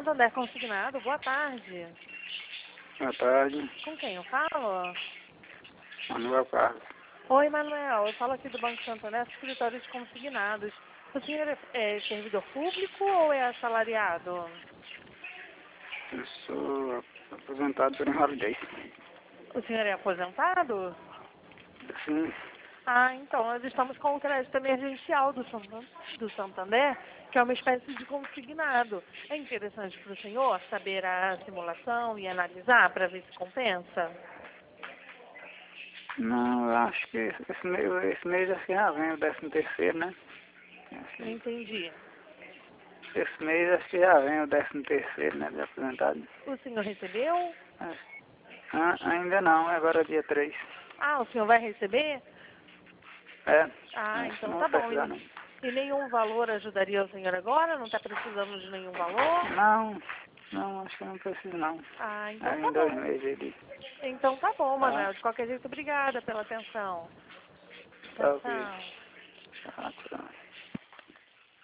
Santander Consignado, boa tarde. Boa tarde, Com quem eu falo? Manuel Carlos. Oi, Manuel. Eu falo aqui do Banco Santander, escritório de consignados. O senhor é servidor público ou é assalariado? Eu sou aposentado por invalidez. O senhor é aposentado? Sim, Ah, então, nós estamos com o crédito emergencial do Santander, que é uma espécie de consignado. É interessante para o senhor saber a simulação e analisar para ver se compensa? não, eu acho que esse mês acho que já vem o 13º, né? Não entendi. Esse mês acho que já vem o 13º, né, de aposentado. O senhor recebeu? Ainda não, agora é dia 3. Ah, o senhor vai receber? É, Ah, acho que então não tá vou bom. precisar não. E nenhum valor ajudaria o senhor agora? Não está precisando de nenhum valor? Não, acho que não preciso não. Ah, então Aí tá em 2 bom. meses ele... Então tá bom, Tá, Manuel. De qualquer jeito, obrigada pela atenção. tá Tchau, ok. tchau. Tá, tchau.